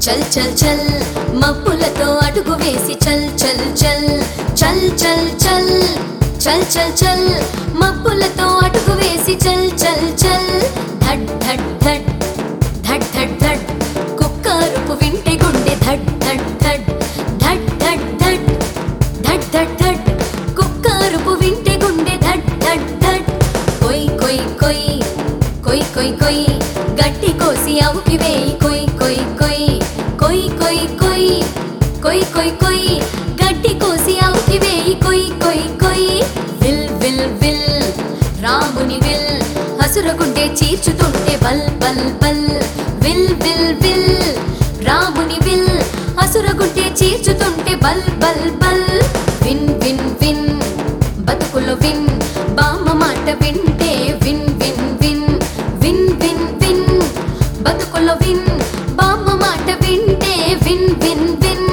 చల్ చల్ చల్ మబ్బులతో అడుగు వేసి చల్ చల్ చల్ చల్ చల్ చల్ చల్ చల్ చల్ మబ్బులతో అడుగు వేసి చల్ చల్ చల్ ధడ్ ధడ్ ధడ్ ధడ్ ధడ్ ధడ్ కుక్క అరుపు వింటే గుండె ధడ్ ధడ్ ధడ్ ధడ్ ధడ్ ధడ్ ధడ్ ధడ్ ధడ్ కుక్క అరుపు వింటే గుండె ధడ్ ధడ్ ధడ్ కొయ్ కొయ్ కొయ్ కొయ్ కొయ్ కొయ్ గట్టి కోసి అవుకి వేయి కొయ్ కొయ్ కొయ్ కొయ్ కొయ్ కొయ్ కొయ్ కొయ్ కొయ్ గట్టి కోసి అవుకి వేయి కొయ్ కొయ్ కొయ్ విల్ విల్ విల్ రాముని విల్ హసురగుండే చీర్చుతుంటే బల్ బల్ బల్ విల్ విల్ విల్ రాముని విల్ హసురగుండే చీర్చుతుంటే బల్ బల్ బల్ విన్ విన్ విన్ బతుకులో విన్ బామ్మ మాట వింటే విన్ విన్ విన్ విన్ విన్ విన్ బతుకులో విన్ బామ్మ మాట వింటే విన్ విన్ విన్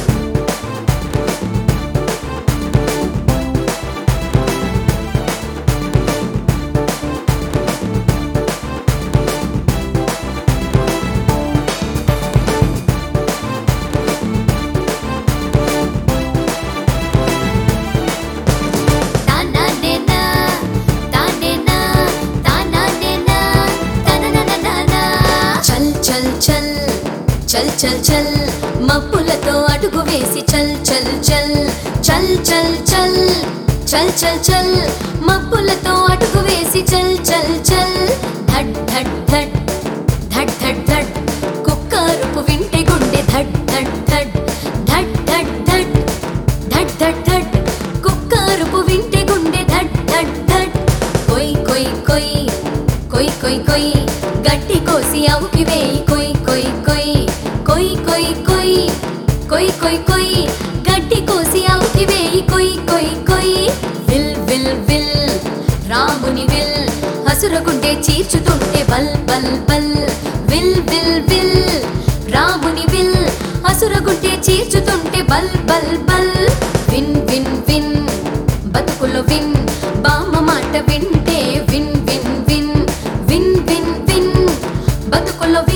చల్ చల్ చల్ మబ్బులతో అడుగు వేసి చల్ చల్ చల్ చల్ చల్ చల్ చల్ చల్ చల్ మబ్బులతో అడుగు వేసి చల్ చల్ చల్ ధడ్ ధడ్ ధడ్ ధడ్ ధడ్ ధడ్ కుక్క అరుపు వింటే గుండె ధడ్ ధడ్ ధడ్ ధడ్ ధడ్ ధడ్ ధడ్ ధడ్ ధడ్ కుక్క అరుపు వింటే గుండె ధడ్ ధడ్ ధడ్ కొయ్ కొయ్ కొయ్ కొయ్ కొయ్ కొయ్ గట్టి కోసి అవుకి వేయి కొయ్ కొయ్ కొయ్ కొయ్ కొయ్ కొయ్ కొయ్ కొయ్ కొయ్ గడ్డి కోసి అవుకి వేయి కొయ్ కొయ్ కొయ్ విల్ విల్ విల్ రాముని విల్ హసురగుండే చీర్చుతుంటే బల్ బల్ బల్ విల్ విల్ విల్ రాముని విల్ హసురగుండే చీర్చుతుంటే బల్ బల్ బల్ విన్ విన్ విన్ బతుకులో విన్ బామ్మ మాట వింటే విన్ విన్ విన్ విన్ విన్ విన్ బతుకులో